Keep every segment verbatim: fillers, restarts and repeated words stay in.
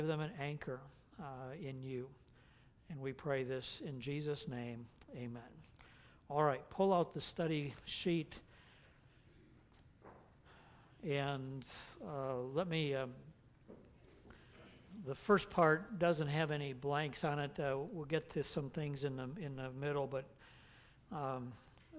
Give them an anchor uh, in you. And we pray this in Jesus' name. Amen. All right, pull out the study sheet. And uh, let me, um, the first part doesn't have any blanks on it. Uh, we'll get to some things in the in the middle, but um,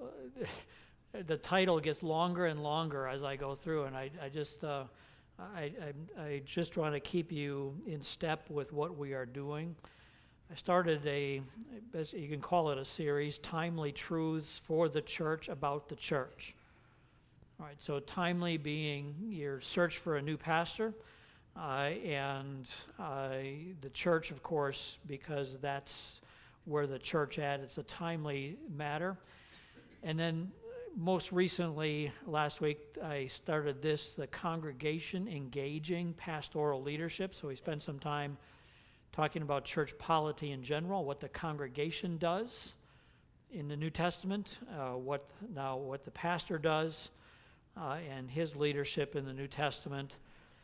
the title gets longer and longer as I go through, and I, I just uh, I, I, I just want to keep you in step with what we are doing. I started a, you can call it a series, Timely Truths for the Church About the Church. All right, so timely being your search for a new pastor, uh, and uh, the church, of course, because that's where the church at. It's a timely matter. And then most recently, last week, I started this, the Congregation Engaging Pastoral Leadership. So we spent some time talking about church polity in general, what the congregation does in the New Testament, uh, what now what the pastor does, Uh, and his leadership in the New Testament.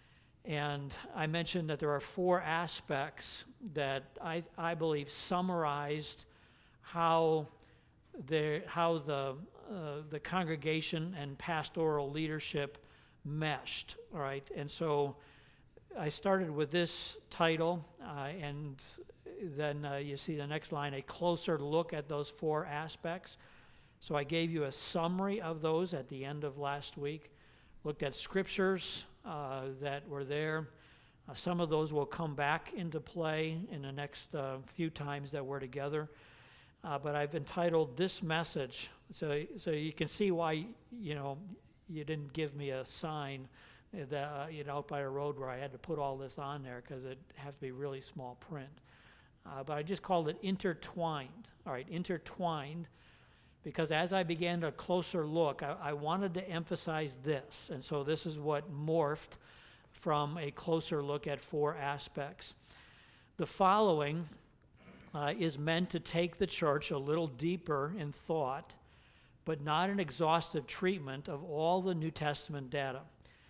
And I mentioned that there are four aspects that I, I believe summarized how the, how the, uh, the congregation and pastoral leadership meshed, all right? And so I started with this title, uh, and then uh, you see the next line, a closer look at those four aspects. So I gave you a summary of those at the end of last week. Looked at scriptures uh, that were there. Uh, some of those will come back into play in the next uh, few times that we're together. Uh, but I've entitled this message, so so you can see why you know you didn't give me a sign that uh, you know out by the road where I had to put all this on there because it has to be really small print. Uh, but I just called it intertwined. All right, intertwined. Because as I began a closer look, I, I wanted to emphasize this. And so this is what morphed from a closer look at four aspects. The following uh, is meant to take the church a little deeper in thought, but not an exhaustive treatment of all the New Testament data.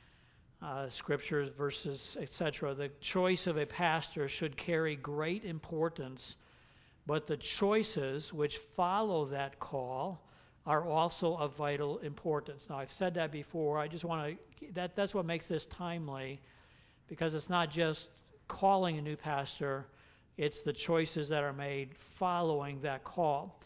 Uh, scriptures, verses, et cetera. The choice of a pastor should carry great importance, but the choices which follow that call are also of vital importance. Now, I've said that before. I just want to, that, that's what makes this timely, because it's not just calling a new pastor, it's the choices that are made following that call.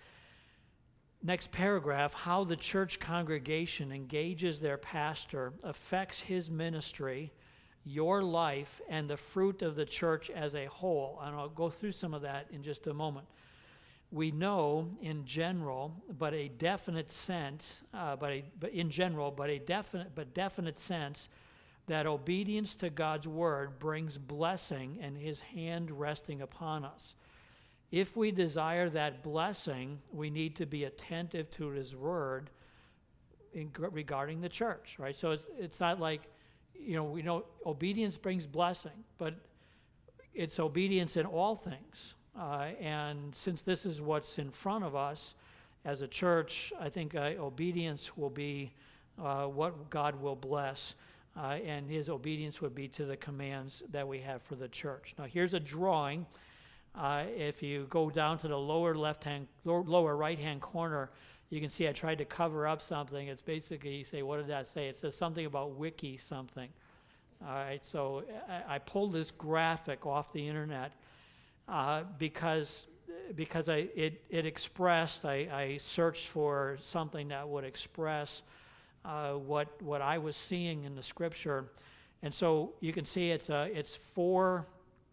Next paragraph, how the church congregation engages their pastor affects his ministry, your life, and the fruit of the church as a whole. And I'll go through some of that in just a moment. We know in general, but a definite sense, uh, but, a, but in general, but a definite, but definite sense that obedience to God's word brings blessing and his hand resting upon us. If we desire that blessing, we need to be attentive to his word in, regarding the church, right? So it's, it's not like, you know, we know obedience brings blessing, but it's obedience in all things. Uh, and since this is what's in front of us as a church, I think uh, obedience will be uh, what God will bless, uh, and his obedience would be to the commands that we have for the church. Now, here's a drawing. Uh, if you go down to the lower left-hand, lower right-hand corner, you can see I tried to cover up something. It's basically, you say, what did that say? It says something about wiki something. All right, so I, I pulled this graphic off the internet uh, because because I it, it expressed, I, I searched for something that would express uh, what what I was seeing in the scripture. And so you can see it's uh, it's four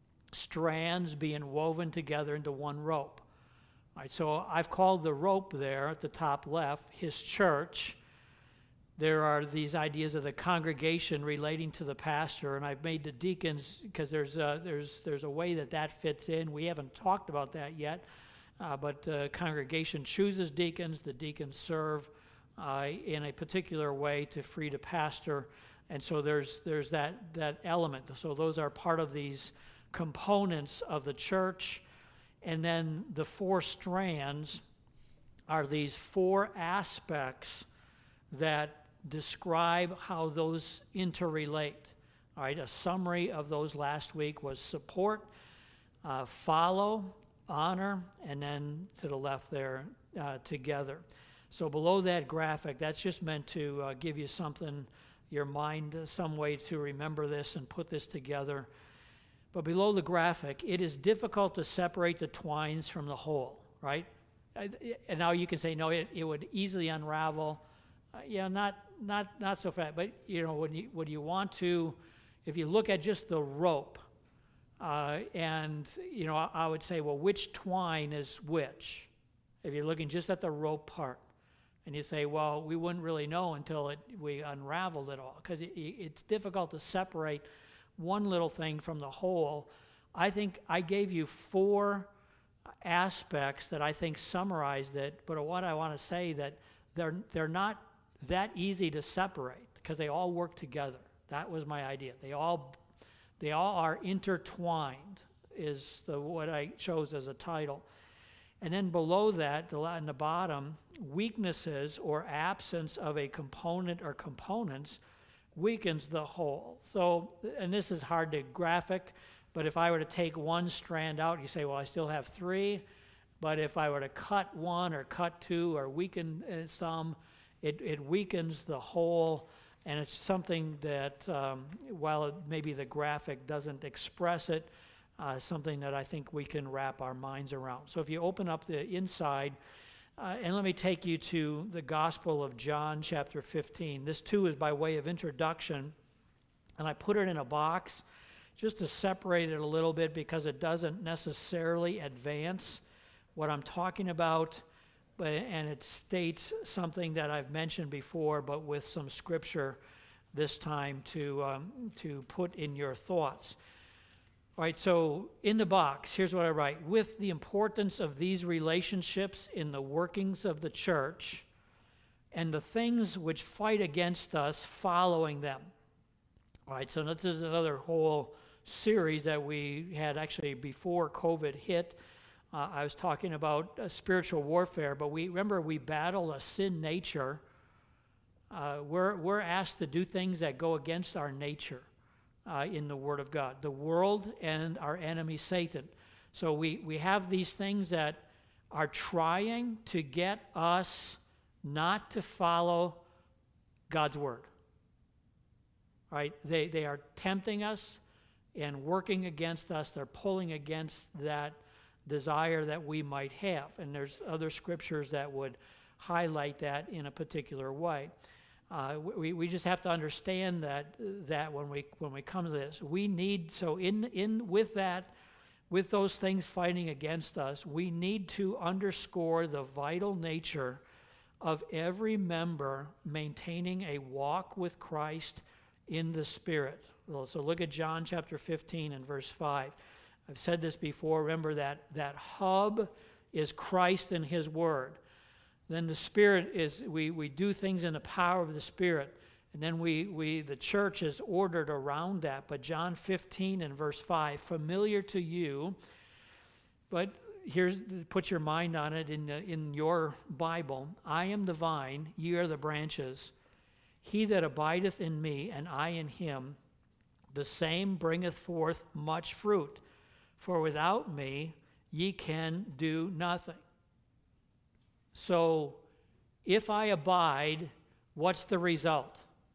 strands being woven together into one rope. All right, so I've called the rope there at the top left his church. There are these ideas of the congregation relating to the pastor, and I've made the deacons, because there's a, there's there's a way that that fits in. We haven't talked about that yet, uh, but the congregation chooses deacons. The deacons serve uh, in a particular way to free the pastor, and so there's there's that that element. So those are part of these components of the church. And then the four strands are these four aspects that describe how those interrelate. All right, a summary of those last week was support, uh, follow, honor, and then to the left there, uh, together. So below that graphic, that's just meant to uh, give you something, your mind, uh, some way to remember this and put this together. But below the graphic, it is difficult to separate the twines from the whole, right? And now you can say, no, it, it would easily unravel. Uh, yeah, not not not so fast. But you know, when you when you want to, if you look at just the rope, uh, and you know, I, I would say, well, which twine is which? If you're looking just at the rope part, and you say, well, we wouldn't really know until it we unraveled it all, because it, it's difficult to separate one little thing from the whole. I think I gave you four aspects that I think summarized it, but what I want to say that they're they're not that easy to separate because they all work together. That was my idea. They all they all are intertwined is the what I chose as a title. And then below that, the in the bottom, weaknesses or absence of a component or components weakens the whole. So, and this is hard to graphic, but if I were to take one strand out, you say, well, I still have three. But if I were to cut one or cut two or weaken uh, some, it, it weakens the whole. And it's something that, um, while it, maybe the graphic doesn't express it, uh, something that I think we can wrap our minds around. So if you open up the inside, uh, and let me take you to the Gospel of John, chapter fifteen. This, too, is by way of introduction. And I put it in a box just to separate it a little bit because it doesn't necessarily advance what I'm talking about, but and it states something that I've mentioned before, but with some scripture this time to um, to put in your thoughts. All right, so in the box, here's what I write. With the importance of these relationships in the workings of the church and the things which fight against us following them. All right, so this is another whole series that we had actually before COVID hit. Uh, I was talking about uh, spiritual warfare, but we remember we battle a sin nature. Uh, we're, we're asked to do things that go against our nature uh, in the Word of God, the world and our enemy Satan. So we, we have these things that are trying to get us not to follow God's Word. Right? They, they are tempting us and working against us. They're pulling against that desire that we might have. And there's other scriptures that would highlight that in a particular way. Uh, we, we just have to understand that that when we when we come to this, we need, so in in with that, with those things fighting against us, we need to underscore the vital nature of every member maintaining a walk with Christ in the Spirit. So look at John chapter fifteen and verse five. I've said this before. Remember that that hub is Christ and His Word. Then the Spirit is, we, we do things in the power of the Spirit. And then we, we the church is ordered around that. But John fifteen and verse five, familiar to you, but here's, put your mind on it in, the, in your Bible. I am the vine, ye are the branches. He that abideth in me, and I in him, the same bringeth forth much fruit. For without me ye can do nothing. So, if I abide, what's the result?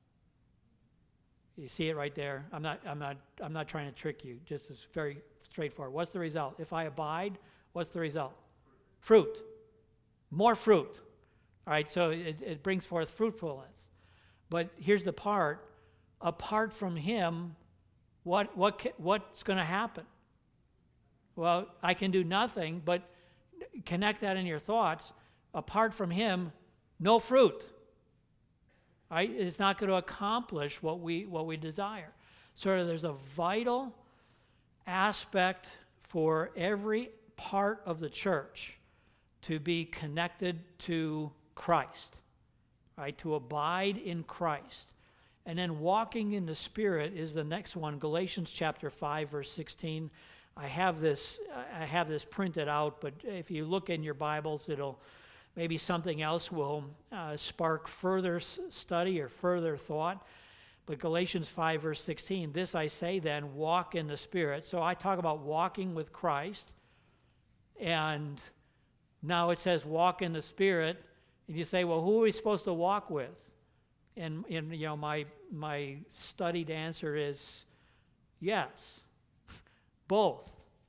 You see it right there. I'm not. I'm not. I'm not trying to trick you. Just it's very straightforward. What's the result? If I abide, what's the result? Fruit. More fruit. All right. So it, it brings forth fruitfulness. But here's the part. Apart from Him, what what what's going to happen? Well, I can do nothing, but connect that in your thoughts. Apart from Him, no fruit. Right? It's not going to accomplish what we what we desire. So there's a vital aspect for every part of the church to be connected to Christ, right? To abide in Christ. And then walking in the Spirit is the next one, Galatians chapter five, verse sixteen. I have this I have this printed out, but if you look in your Bibles, it'll maybe something else will uh, spark further s- study or further thought. But Galatians five, verse sixteen, this I say then, walk in the Spirit. So I talk about walking with Christ, and now it says walk in the Spirit, and you say, well, who are we supposed to walk with? And, and you know, my my studied answer is yes, both.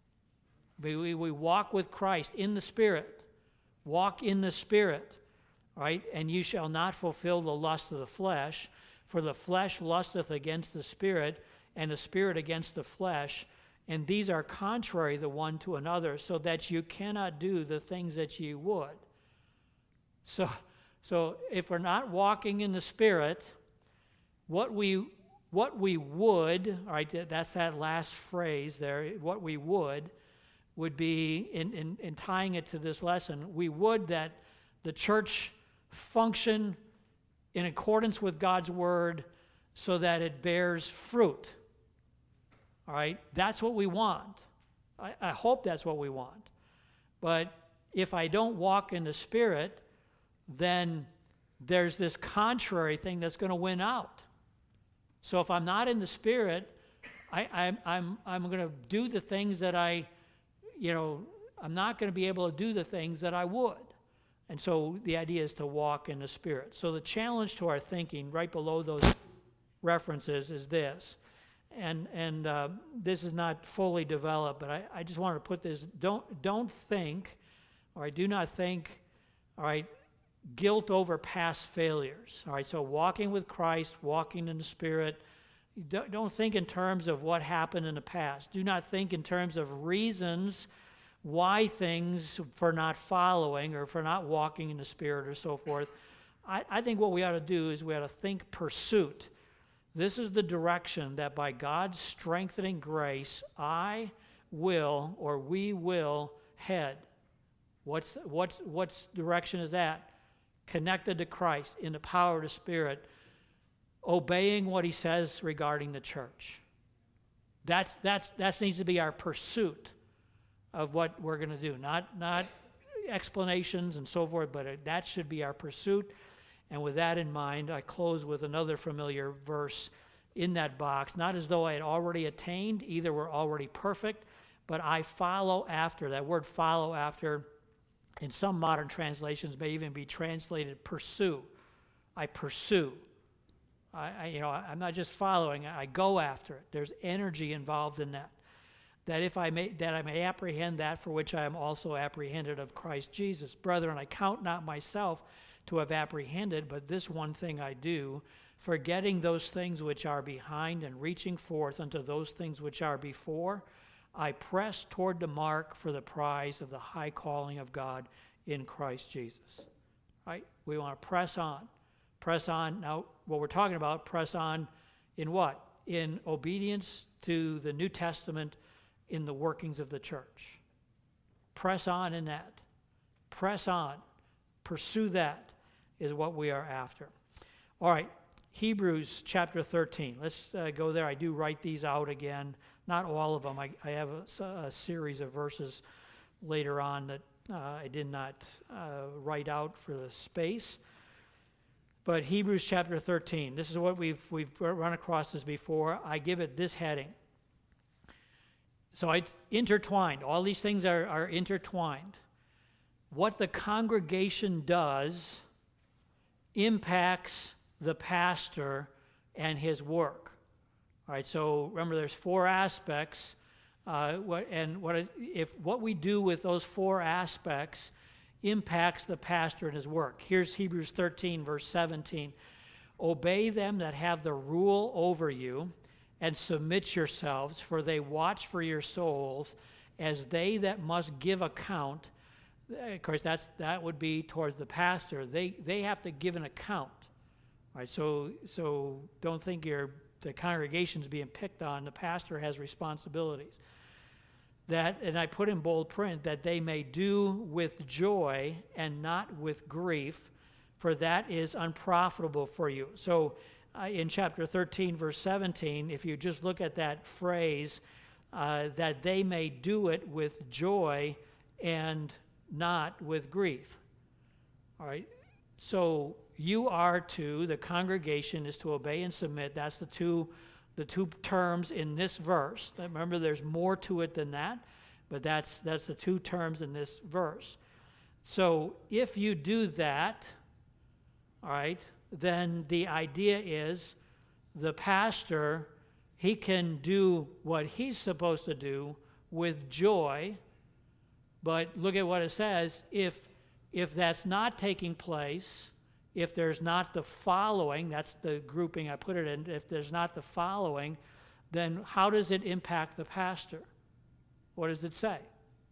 We, we, we walk with Christ in the Spirit. Walk in the Spirit, right? And you shall not fulfill the lust of the flesh, for the flesh lusteth against the Spirit, and the Spirit against the flesh, and these are contrary the one to another, so that you cannot do the things that ye would. So, so if we're not walking in the Spirit, what we what we would, all right, that's that last phrase there, what we would, would be, in, in, in tying it to this lesson, we would that the church function in accordance with God's word so that it bears fruit. All right? That's what we want. I, I hope that's what we want. But if I don't walk in the Spirit, then there's this contrary thing that's going to win out. So if I'm not in the Spirit, I, I'm, I'm, I'm going to do the things that I, you know, I'm not going to be able to do the things that I would. And so the idea is to walk in the Spirit. So the challenge to our thinking right below those references is this. And and uh, this is not fully developed, but I, I just want to put this, don't, don't think, all right, do not think, all right, guilt over past failures. All right, so walking with Christ, walking in the Spirit, don't, don't think in terms of what happened in the past. Do not think in terms of reasons why things for not following or for not walking in the Spirit or so forth. I, I think what we ought to do is we ought to think pursuit. This is the direction that by God's strengthening grace, I will or we will head. What's, what's, what's direction is that? Connected to Christ in the power of the Spirit, obeying what he says regarding the church. That's, that's, that needs to be our pursuit of what we're going to do. Not, not explanations and so forth, but that should be our pursuit. And with that in mind, I close with another familiar verse in that box. Not as though I had already attained, either we're already perfect, but I follow after. That word follow after, in some modern translations, may even be translated pursue. I pursue. I, I you know, I'm not just following, I go after it. There's energy involved in that. That if I may, that I may apprehend that for which I am also apprehended of Christ Jesus. Brethren, I count not myself to have apprehended, but this one thing I do, forgetting those things which are behind and reaching forth unto those things which are before, I press toward the mark for the prize of the high calling of God in Christ Jesus. Right? We want to press on. Press on. Now, what we're talking about, press on in what? In obedience to the New Testament in the workings of the church. Press on in that. Press on. Pursue that is what we are after. All right, Hebrews chapter thirteen. Let's uh, go there. I do write these out again. Not all of them. I, I have a, a series of verses later on that uh, I did not uh, write out for the space. But Hebrews chapter thirteen. This is what we've we've run across this before. I give it this heading. So it's intertwined. All these things are, are intertwined. What the congregation does impacts the pastor and his work. All right, so remember there's four aspects, uh, what, and what if what we do with those four aspects impacts the pastor and his work. Here's Hebrews thirteen, verse seventeen. Obey them that have the rule over you, and submit yourselves, for they watch for your souls, as they that must give account. Of course, that's that would be towards the pastor. They they have to give an account, right? So so don't think you're the congregation's being picked on. The pastor has responsibilities. That, and I put in bold print, that they may do with joy and not with grief, for that is unprofitable for you. So uh, in chapter thirteen, verse seventeen, if you just look at that phrase, uh, that they may do it with joy and not with grief. All right. So you are to, the congregation is to obey and submit. That's the two, the two terms in this verse. Remember, there's more to it than that, but that's, that's the two terms in this verse. So if you do that, all right, then the idea is the pastor, he can do what he's supposed to do with joy. But look at what it says. If, if that's not taking place, if there's not the following, that's the grouping I put it in, if there's not the following, then how does it impact the pastor? What does it say?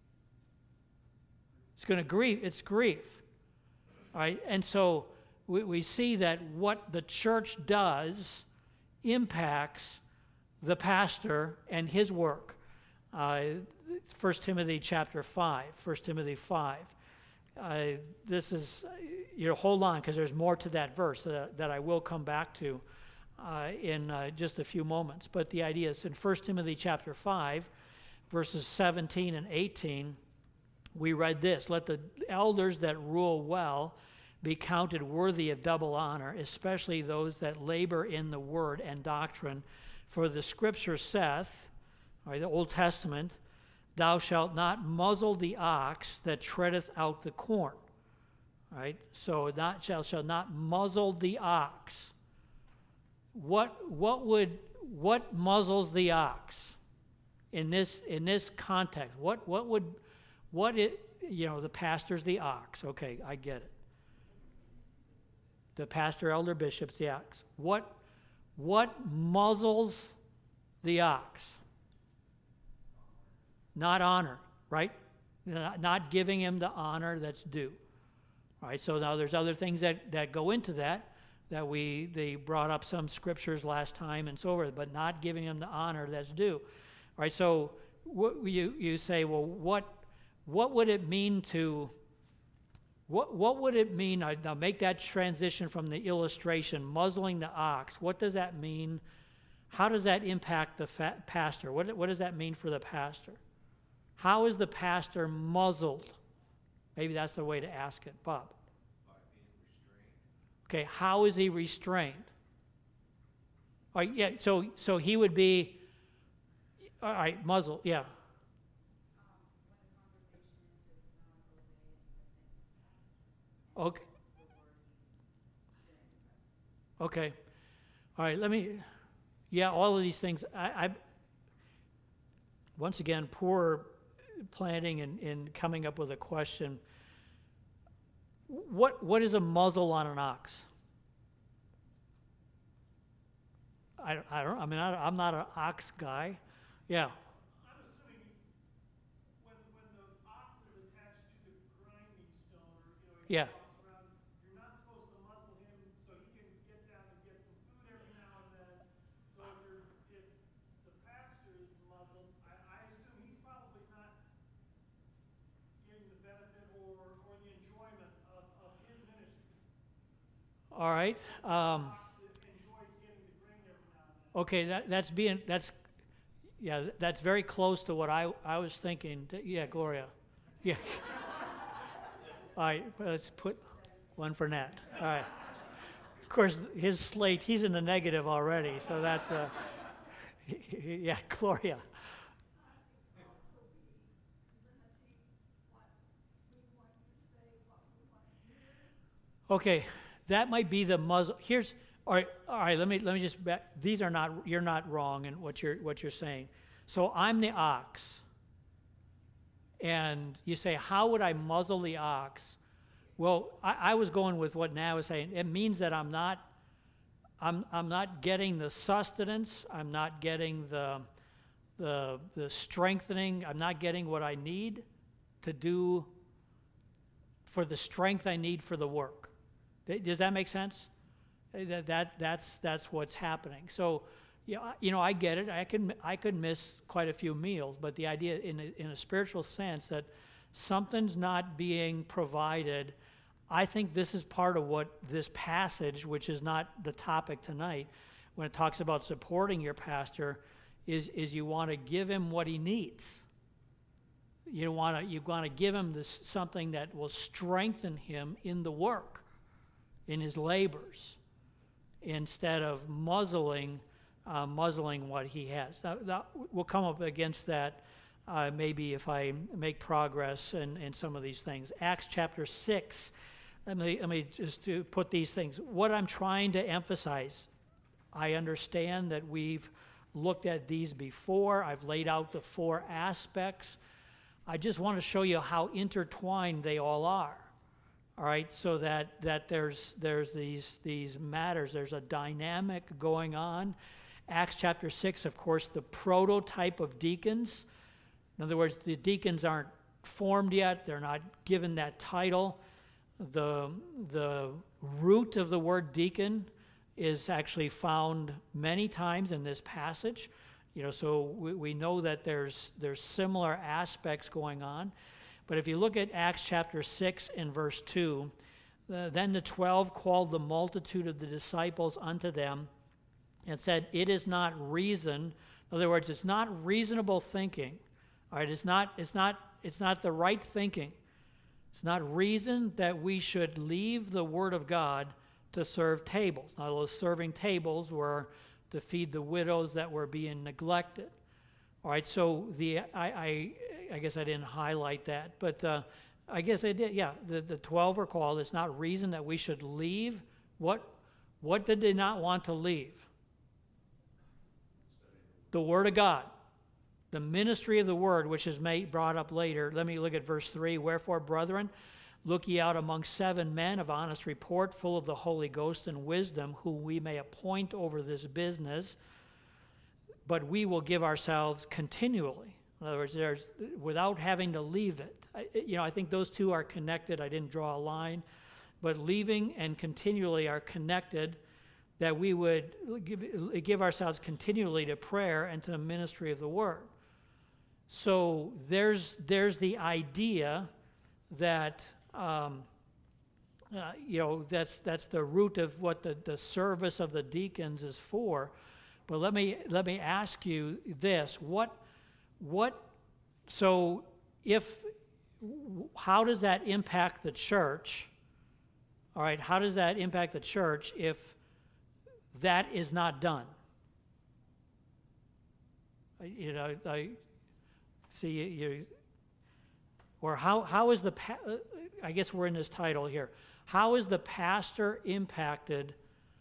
It's going to grieve. It's grief. All right? And so we, we see that what the church does impacts the pastor and his work. Uh, First Timothy chapter five, First Timothy five. Uh, this is, you know, hold on, because there's more to that verse that, that I will come back to uh, in uh, just a few moments. But the idea is in First Timothy chapter five, verses seventeen and eighteen, we read this: let the elders that rule well be counted worthy of double honor, especially those that labor in the word and doctrine. For the scripture saith, or the Old Testament, thou shalt not muzzle the ox that treadeth out the corn. Right? So not shall shall not muzzle the ox. What what would what muzzles the ox in this in this context? What what would what it you know the pastor's the ox. Okay, I get it. The pastor, elder, bishop's the ox. What what muzzles the ox? Not honor, right? Not giving him the honor that's due. All right, so now there's other things that, that go into that, that we, they brought up some scriptures last time and so forth, but not giving him the honor that's due. All right, so what, you, you say, well, what, what would it mean to, what, what would it mean, now make that transition from the illustration, muzzling the ox, what does that mean? How does that impact the fa- pastor? What, what does that mean for the pastor? How is the pastor muzzled? Maybe that's the way to ask it, Bob. By being restrained. Okay, how is he restrained? All right, yeah, so so he would be, all right, muzzled, yeah. Okay. Okay. All right, let me, yeah, all of these things. I, I once again, poor planning and, and coming up with a question. What what is a muzzle on an ox? I, I don't. I mean, I, I'm not an ox guy. Yeah. I'm assuming when when the ox is attached to the grinding stone, or you know, he Yeah. walks around, you're not supposed to muzzle him so he can get down and get some food every now and then. So if, you're, if the pastor is muzzled, I, I assume he's probably not getting the benefit or, or the enjoyment of, of his ministry. All right. Um, The ox enjoys getting the grain every now and then. okay. That, that's being. That's. Yeah. That's very close to what I I was thinking. Yeah, Gloria. Yeah. All right. Let's put one for Nat. All right. Of course, his slate. He's in the negative already. So that's. Uh, yeah, Gloria. Okay, that might be the muzzle. Here's all right. All right. Let me let me just. Back, these are not. You're not wrong in what you're what you're saying. So I'm the ox, and you say, how would I muzzle the ox? Well, I, I was going with what Nat was saying. It means that I'm not. I'm I'm not getting the sustenance. I'm not getting the the the strengthening. I'm not getting what I need to do for the strength I need for the work. Does that make sense? That, that that's that's what's happening. So, you know, you know, I get it. I can I could miss quite a few meals, but the idea in a, in a spiritual sense that something's not being provided. I think this is part of what this passage, which is not the topic tonight, when it talks about supporting your pastor, is is you want to give him what he needs. You want to you want to give him this something that will strengthen him in the work. in his labors instead of muzzling uh, muzzling what he has. Now, that, we'll come up against that uh, maybe if I make progress in, in some of these things. Acts chapter six, let me, let me just to put these things. What I'm trying to emphasize, I understand that we've looked at these before. I've laid out the four aspects. I just want to show you how intertwined they all are. All right, so that, that there's there's these these matters. There's a dynamic going on. Acts chapter six, of course, the prototype of deacons. In other words, the deacons aren't formed yet. They're not given that title. The the root of the word deacon is actually found many times in this passage. You know, so we, we know that there's there's similar aspects going on. But if you look at Acts chapter six and verse two, uh, then the twelve called the multitude of the disciples unto them and said, it is not reason. In other words, it's not reasonable thinking. All right, it's not, it's not, it's not the right thinking. It's not reason that we should leave the word of God to serve tables. Now, those serving tables were to feed the widows that were being neglected. All right, so the I, I I guess I didn't highlight that, but uh, I guess I did. Yeah, the, the twelve are called. It's not reason that we should leave. What what did they not want to leave? The Word of God, the ministry of the Word, which is made, brought up later. Let me look at verse three. Wherefore, brethren, look ye out among seven men of honest report, full of the Holy Ghost and wisdom, whom we may appoint over this business. But we will give ourselves continually. In other words, there's without having to leave it. I, you know, I think those two are connected. I didn't draw a line, but leaving and continually are connected. That we would give, give ourselves continually to prayer and to the ministry of the Word. So there's there's the idea that um, uh, you know that's that's the root of what the, the service of the deacons is for. But let me let me ask you this: what what? So if how does that impact the church? All right, how does that impact the church if that is not done? You know, I see you. you or how how is the pa- I guess we're in this title here. How is the pastor impacted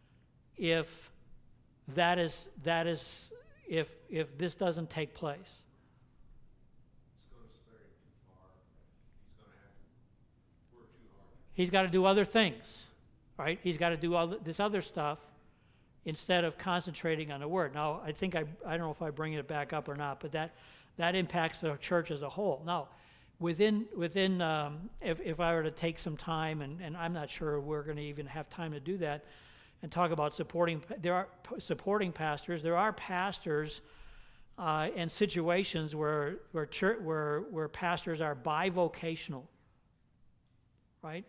if that is that is if if this doesn't take place? It's going to spread it too far. He's going to have to work too hard. He's got to do other things, right? He's got to do all this other stuff instead of concentrating on the Word. Now, I think I I don't know if I bring it back up or not, but that that impacts the church as a whole. Now, within within um, if if I were to take some time, and, and I'm not sure we're going to even have time to do that, and talk about supporting, there are supporting pastors. There are pastors uh, and situations where where church where where pastors are bivocational, right?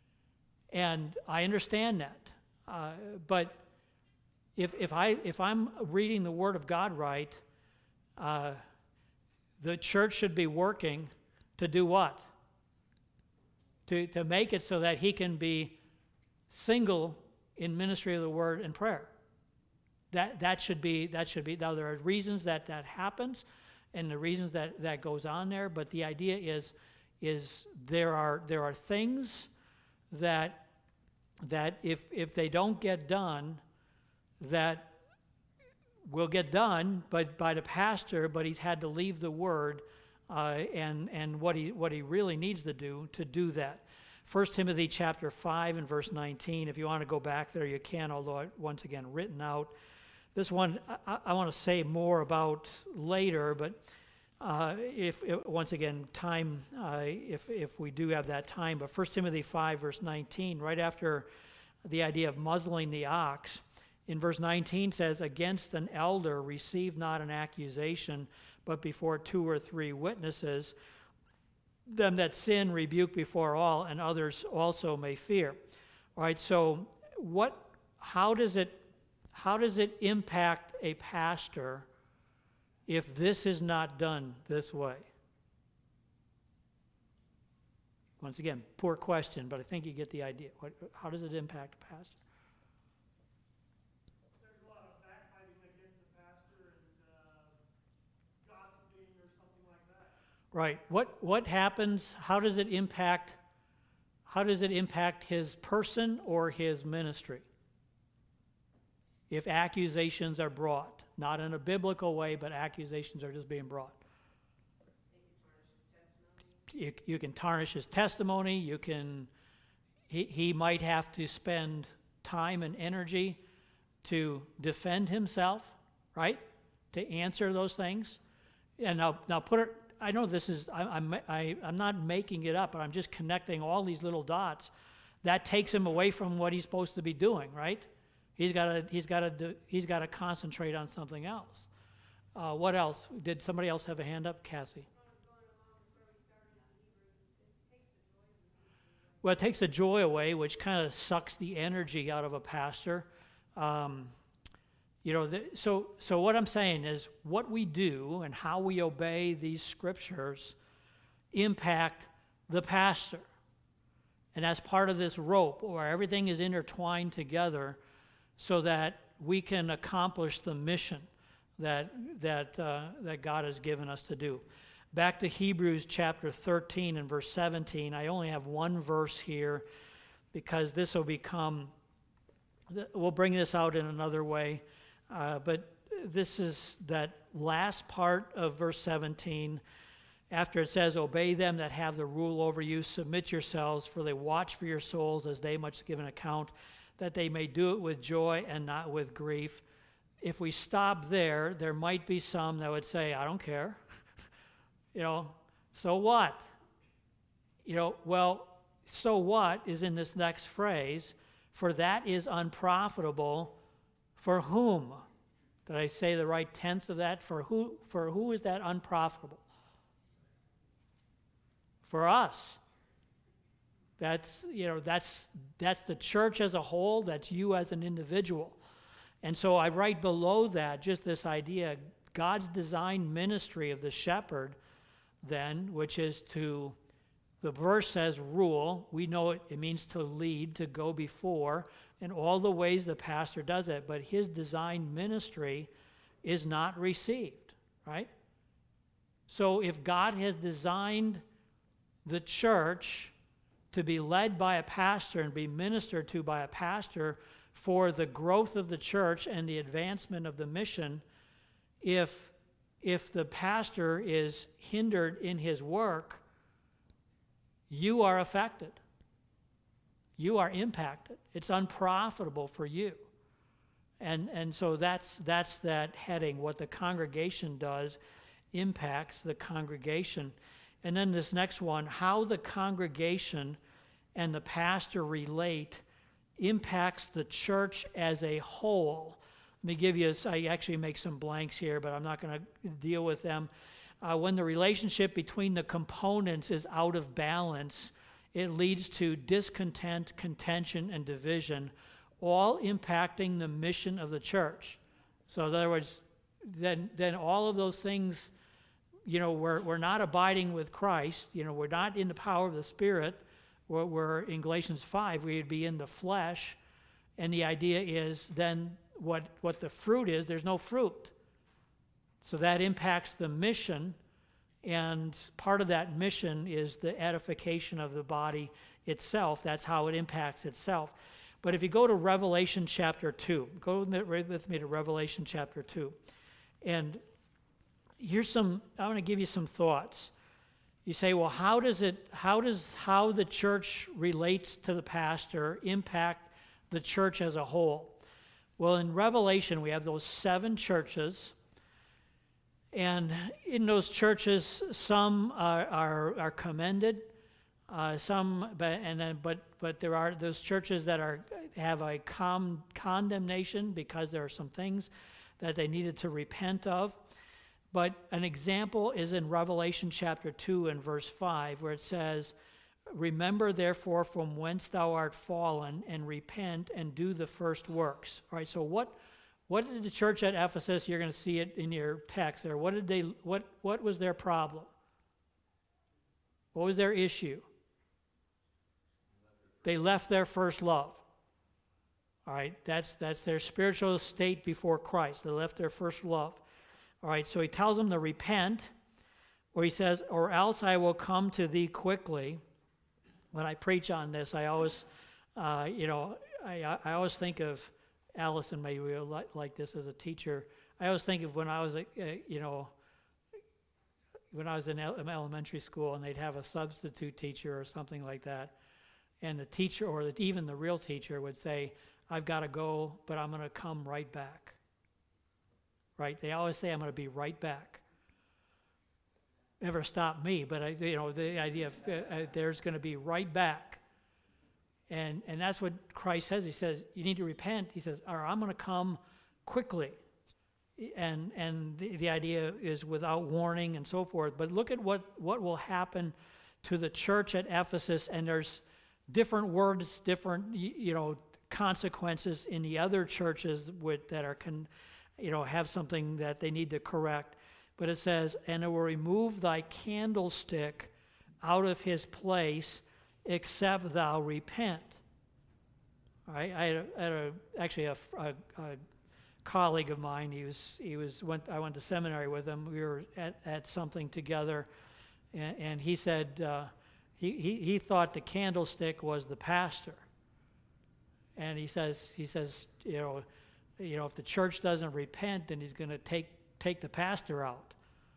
And I understand that, uh, but if if I if I'm reading the Word of God right, uh, the church should be working to do what? To to make it so that he can be single in ministry of the Word and prayer. That that should be that should be. Now there are reasons that that happens, and the reasons that that goes on there. But the idea is is there are there are things that that if if they don't get done, that will get done, but by the pastor. But he's had to leave the Word, uh, and and what he what he really needs to do to do that. First Timothy chapter five and verse nineteen. If you want to go back there, you can, although I, once again, written out. This one I, I want to say more about later, but uh, if, if once again, time, uh, if, if we do have that time. But First Timothy five verse nineteen, right after the idea of muzzling the ox, in verse nineteen says, against an elder receive not an accusation, but before two or three witnesses. Them that sin rebuke before all, and others also may fear. All right, so what? How does it? How does it impact a pastor if this is not done this way? Once again, poor question, but I think you get the idea. What, how does it impact a pastor? There's a lot of backbiting against the pastor and uh, gossiping or something like that. Right. What what happens? How does it impact? How does it impact his person or his ministry? If accusations are brought, not in a biblical way, but accusations are just being brought. You, you can tarnish his testimony. You can. He he might have to spend time and energy to defend himself, right? To answer those things. And now now put it. I know this is, I, I'm, I, I'm not making it up, but I'm just connecting all these little dots. That takes him away from what he's supposed to be doing, right? He's got to, he's got to, he's got to concentrate on something else. Uh, what else? Did somebody else have a hand up? Cassie. Well, it takes the joy away, which kind of sucks the energy out of a pastor. Um, You know, the, so so what I'm saying is what we do and how we obey these scriptures impact the pastor. And that's part of this rope where everything is intertwined together so that we can accomplish the mission that that uh, that God has given us to do. Back to Hebrews chapter thirteen and verse seventeen. I only have one verse here because this will become, we'll bring this out in another way. Uh, but this is that last part of verse seventeen, after it says, obey them that have the rule over you, submit yourselves, for they watch for your souls as they much give an account, that they may do it with joy and not with grief. If we stop there, there might be some that would say, I don't care. you know, so what? You know, well, so what is in this next phrase, for that is unprofitable. For whom? Did I say the right tense of that? For who, for who is that unprofitable? For us. That's, you know, that's that's the church as a whole, that's you as an individual. And so I write below that just this idea, God's designed ministry of the shepherd, then, which is to, the verse says rule. We know it, it means to lead, to go before, in all the ways the pastor does it, but his designed ministry is not received, right? So if God has designed the church to be led by a pastor and be ministered to by a pastor for the growth of the church and the advancement of the mission, if, if the pastor is hindered in his work, you are affected. You are impacted. It's unprofitable for you. And and so that's that's that heading. What the congregation does impacts the congregation. And then this next one, how the congregation and the pastor relate impacts the church as a whole. Let me give you, I actually make some blanks here, but I'm not going to deal with them. Uh, when the relationship between the components is out of balance, it leads to discontent, contention, and division, all impacting the mission of the church. So in other words, then then all of those things, you know, we're, we're not abiding with Christ. You know, we're not in the power of the Spirit. We're, we're in Galatians five, we would be in the flesh. And the idea is then what, what the fruit is, there's no fruit. So that impacts the mission. And part of that mission is the edification of the body itself. That's how it impacts itself. But if you go to Revelation chapter two, go with me to Revelation chapter two. And here's some, I want to give you some thoughts. You say, well, how does it, how does how the church relates to the pastor impact the church as a whole? Well, in Revelation, we have those seven churches. And in those churches, some are, are, are commended, uh, some, but and then, but but there are those churches that are have a com, condemnation because there are some things that they needed to repent of. But an example is in Revelation chapter two and verse five, where it says, "Remember therefore from whence thou art fallen, and repent and do the first works." All right. So what? What did the church at Ephesus, you're going to see it in your text there, what did they, what, what was their problem? What was their issue? They left their first love. All right, that's that's their spiritual state before Christ. They left their first love. All right, so he tells them to repent, or he says, or else I will come to thee quickly. When I preach on this, I always, uh, you know, I, I always think of Allison, maybe like, like this as a teacher. I always think of when I was, a, uh, you know, when I was in elementary school and they'd have a substitute teacher or something like that. And the teacher, or the, even the real teacher, would say, I've got to go, but I'm going to come right back. Right? They always say, I'm going to be right back. Never stopped me, but I, you know, the idea of uh, uh, there's going to be right back. And and that's what Christ says. He says, you need to repent. He says, or I'm going to come quickly. And and the, the idea is without warning and so forth. But look at what, what will happen to the church at Ephesus, and there's different words, different, you know, consequences in the other churches with, that are, con, you know, have something that they need to correct. But it says, and it will remove thy candlestick out of his place, except thou repent. All right, I had, a, I had a, actually a, a, a colleague of mine. He was he was went. I went to seminary with him. We were at, at something together, and, and he said uh, he, he he thought the candlestick was the pastor. And he says he says you know you know if the church doesn't repent, then he's going to take take the pastor out.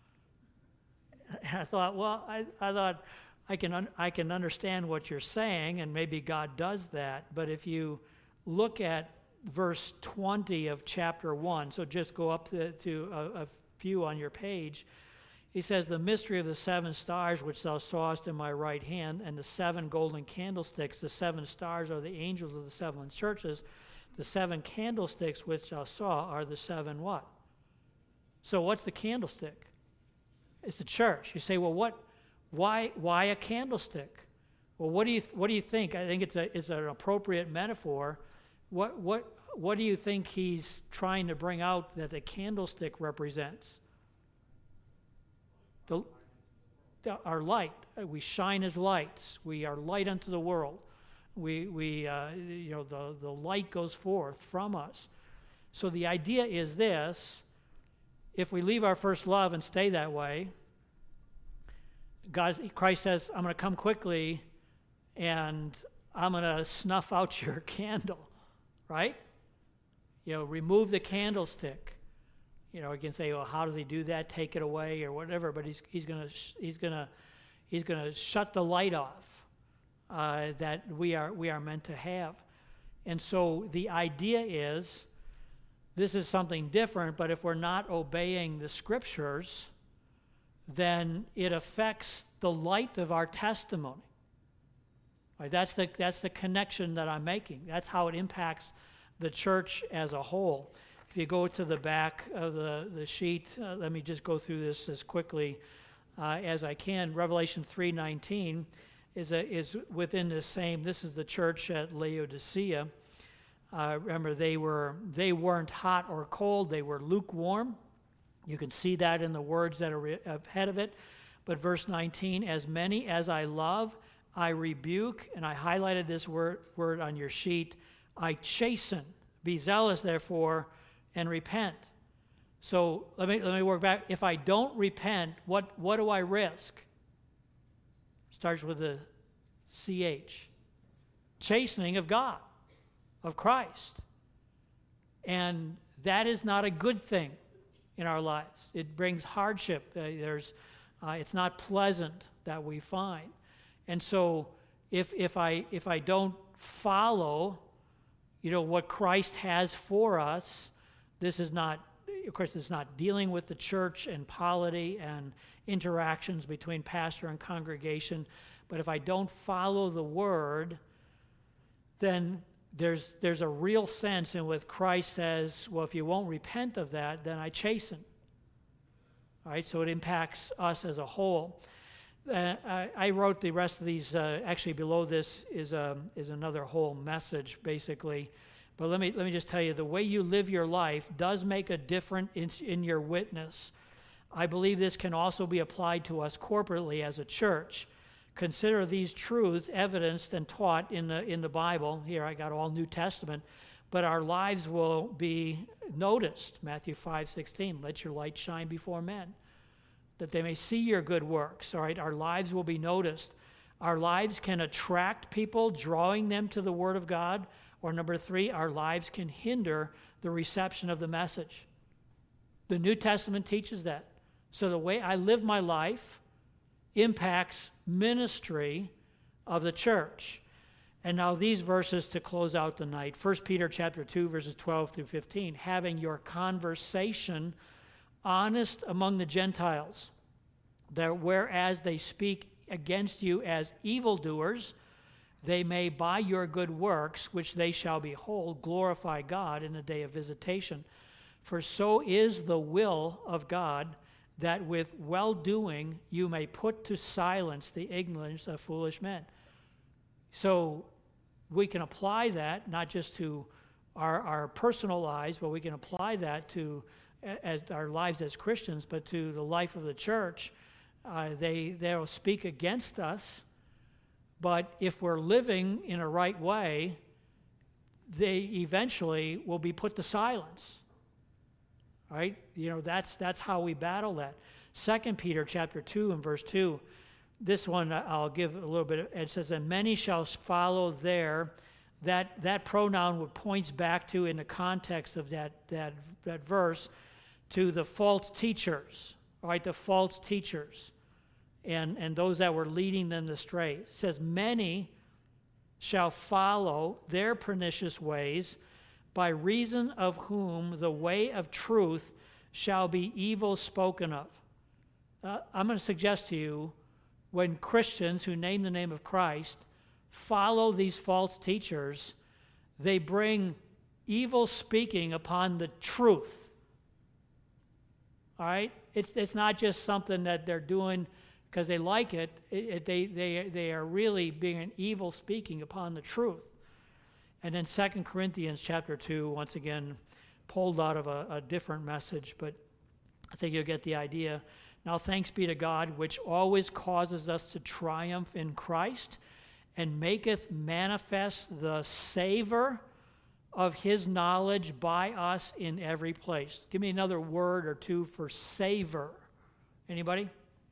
And I thought, well, I I thought. I can un- I can understand what you're saying, and maybe God does that. But if you look at verse twenty of chapter one, so just go up to, to a, a few on your page, he says, the mystery of the seven stars which thou sawest in my right hand, and the seven golden candlesticks. The seven stars are the angels of the seven churches. The seven candlesticks which thou saw are the seven what? So what's the candlestick? It's the church. You say, well, what? Why, why a candlestick? Well, what do you what do you think? I think it's a it's an appropriate metaphor. What what what do you think he's trying to bring out that the candlestick represents? The, the, our light. We shine as lights. We are light unto the world. We we uh, you know the the light goes forth from us. So the idea is this: if we leave our first love and stay that way, God, Christ says, I'm going to come quickly, and I'm going to snuff out your candle, right? You know, remove the candlestick. You know, you can say, well, how does he do that? Take it away or whatever. But he's he's going to he's going to he's going to shut the light off uh, that we are we are meant to have. And so the idea is, this is something different. But if we're not obeying the scriptures, then it affects the light of our testimony. Right, that's the that's the connection that I'm making. That's how it impacts the church as a whole. If you go to the back of the, the sheet, uh, let me just go through this as quickly uh, as I can. Revelation three nineteen is a, is within the same. This is the church at Laodicea. Uh, remember, they were they weren't hot or cold; they were lukewarm. You can see that in the words that are ahead of it. But verse nineteen, as many as I love, I rebuke, and I highlighted this word, word on your sheet, I chasten. Be zealous, therefore, and repent. So let me let me work back. If I don't repent, what, what do I risk? Starts with a C H. Chastening of God, of Christ. And that is not a good thing in our lives. It brings hardship. Uh, there's, uh, it's not pleasant that we find. And so if if I if I don't follow, you know, what Christ has for us, this is not, of course, it's not dealing with the church and polity and interactions between pastor and congregation. But if I don't follow the word, then There's there's a real sense in which Christ says, well, if you won't repent of that, then I chasten. All right, so it impacts us as a whole. Uh, I, I wrote the rest of these. Uh, actually, below this is a, is another whole message, basically. But let me let me just tell you, the way you live your life does make a difference in, in your witness. I believe this can also be applied to us corporately as a church. consider these truths evidenced and taught in the in the Bible. Here I got all New Testament, but our lives will be noticed. Matthew five sixteen, let your light shine before men, that they may see your good works. All right, our lives will be noticed. Our lives can attract people, drawing them to the Word of God. Or number three, our lives can hinder the reception of the message. The New Testament teaches that. So the way I live my life impacts ministry of the church. And now these verses to close out the night. First Peter chapter two, verses twelve through fifteen. Having your conversation honest among the Gentiles, that whereas they speak against you as evildoers, they may by your good works, which they shall behold, glorify God in the day of visitation. For so is the will of God, that with well-doing you may put to silence the ignorance of foolish men. So we can apply that not just to our, our personal lives, but we can apply that to as our lives as Christians, but to the life of the church. Uh, they they'll speak against us, but if we're living in a right way, they eventually will be put to silence. Right? You know, that's that's how we battle that. Second Peter chapter two and verse two. This one I'll give a little bit. It says, and many shall follow there. That that pronoun would points back to, in the context of that that that verse, to the false teachers, right? The false teachers, and and those that were leading them astray. It says, many shall follow their pernicious ways, by reason of whom the way of truth shall be evil spoken of. Uh, I'm going to suggest to you, when Christians who name the name of Christ follow these false teachers, they bring evil speaking upon the truth. All right? It's, it's not just something that they're doing because they like it. It, it. They, they, they are really being an evil speaking upon the truth. And then Second Corinthians chapter two, once again, pulled out of a, a different message, but I think you'll get the idea. Now thanks be to God, which always causes us to triumph in Christ, and maketh manifest the savor of his knowledge by us in every place. Give me another word or two for savor. Anybody?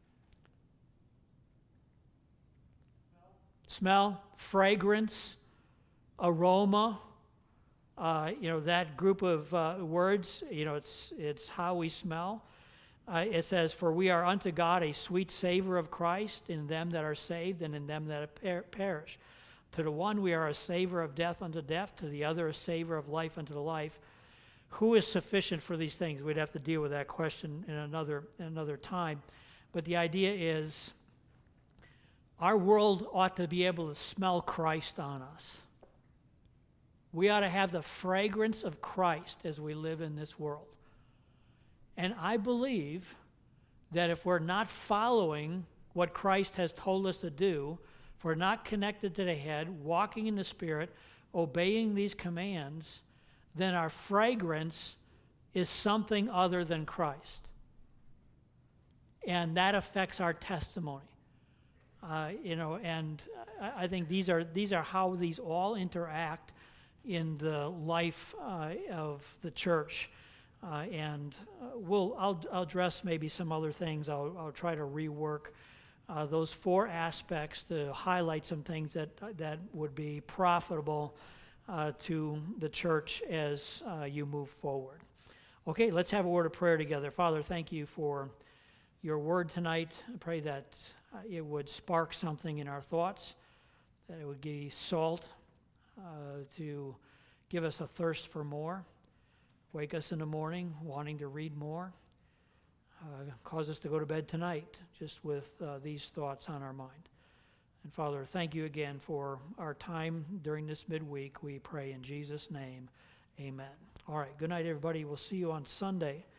Smell, fragrance, aroma, uh, you know, that group of uh, words, you know, it's it's how we smell. Uh, it says, for we are unto God a sweet savor of Christ in them that are saved and in them that per- perish. To the one we are a savor of death unto death, to the other a savor of life unto the life. Who is sufficient for these things? We'd have to deal with that question in another, in another time. But the idea is, our world ought to be able to smell Christ on us. We ought to have the fragrance of Christ as we live in this world. And I believe that if we're not following what Christ has told us to do, if we're not connected to the head, walking in the Spirit, obeying these commands, then our fragrance is something other than Christ. And that affects our testimony. Uh, you know, and I, I think these are these are how these all interact in the life uh, of the church. Uh, and uh, we'll I'll, I'll address maybe some other things. I'll, I'll try to rework uh, those four aspects to highlight some things that that would be profitable uh, to the church as uh, you move forward. Okay, let's have a word of prayer together. Father, thank you for your word tonight. I pray that uh, it would spark something in our thoughts, that it would be salt uh, to give us a thirst for more. Wake us in the morning wanting to read more. Uh, cause us to go to bed tonight just with uh, these thoughts on our mind. And Father, thank you again for our time during this midweek. We pray in Jesus' name, amen. All right, good night, everybody. We'll see you on Sunday.